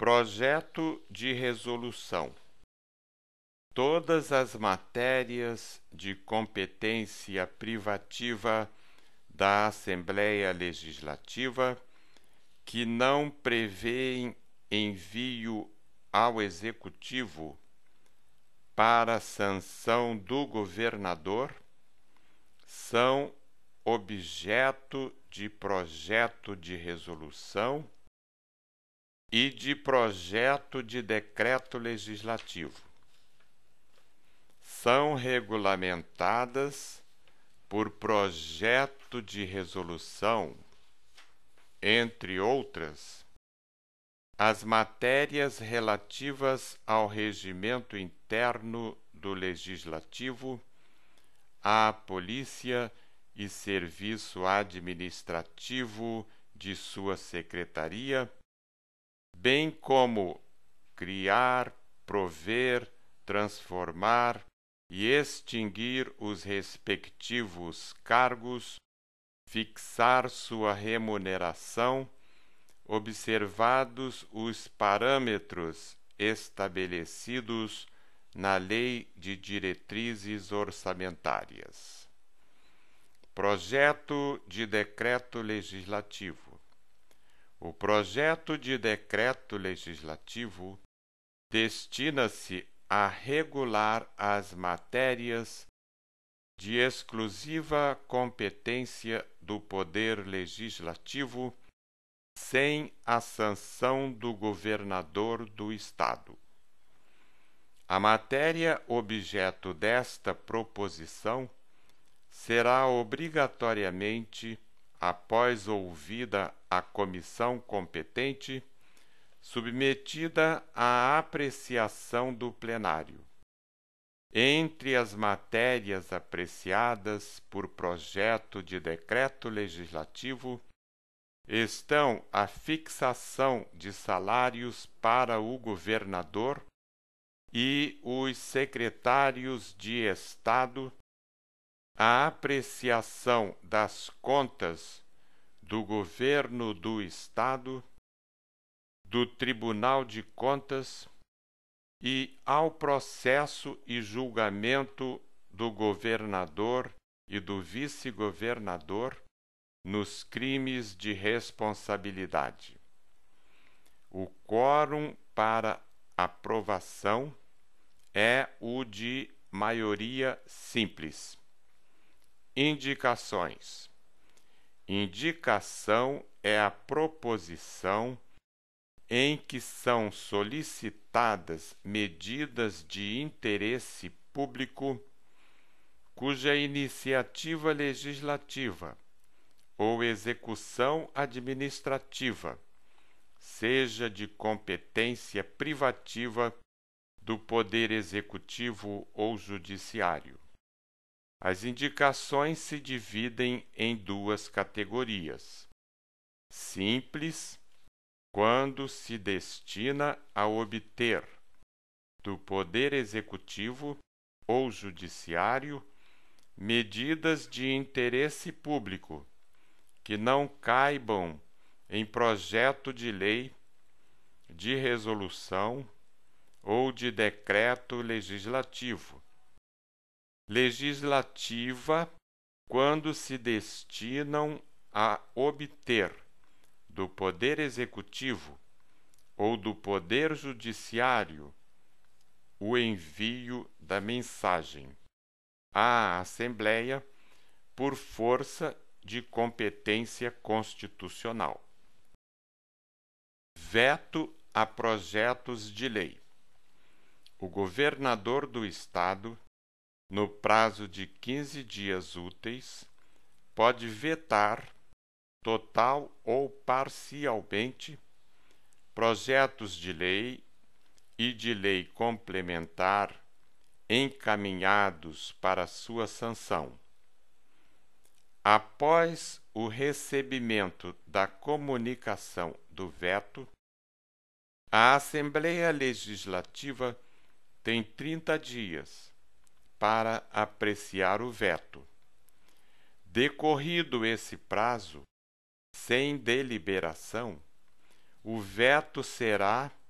Projeto de resolução. Todas as matérias de competência privativa da Assembleia Legislativa que não prevêem envio ao Executivo para sanção do governador são objeto de projeto de resolução e de projeto de decreto legislativo. São regulamentadas por projeto de resolução, entre outras, as matérias relativas ao regimento interno do Legislativo, à Polícia e Serviço Administrativo de sua Secretaria, bem como criar, prover, transformar e extinguir os respectivos cargos, fixar sua remuneração, observados os parâmetros estabelecidos na Lei de Diretrizes Orçamentárias. Projeto de Decreto Legislativo. O projeto de decreto legislativo destina-se a regular as matérias de exclusiva competência do Poder Legislativo sem a sanção do governador do Estado. A matéria objeto desta proposição será obrigatoriamente, após ouvida a comissão competente, submetida à apreciação do plenário. Entre as matérias apreciadas por projeto de decreto legislativo estão a fixação de salários para o governador e os secretários de Estado, a apreciação das contas do governo do Estado, do Tribunal de Contas e ao processo e julgamento do governador e do vice-governador nos crimes de responsabilidade. O quórum para aprovação é o de maioria simples. Indicações. Indicação é a proposição em que são solicitadas medidas de interesse público cuja iniciativa legislativa ou execução administrativa seja de competência privativa do Poder Executivo ou Judiciário. As indicações se dividem em duas categorias: simples, quando se destina a obter do Poder Executivo ou Judiciário medidas de interesse público que não caibam em projeto de lei, de resolução ou de decreto legislativo. Legislativa, quando se destinam a obter do Poder Executivo ou do Poder Judiciário o envio da mensagem à Assembleia por força de competência constitucional. Veto a projetos de lei. O governador do Estado, no prazo de 15 dias úteis, pode vetar, total ou parcialmente, projetos de lei e de lei complementar encaminhados para sua sanção. Após o recebimento da comunicação do veto, a Assembleia Legislativa tem 30 dias para apreciar o veto. Decorrido esse prazo, sem deliberação, o veto será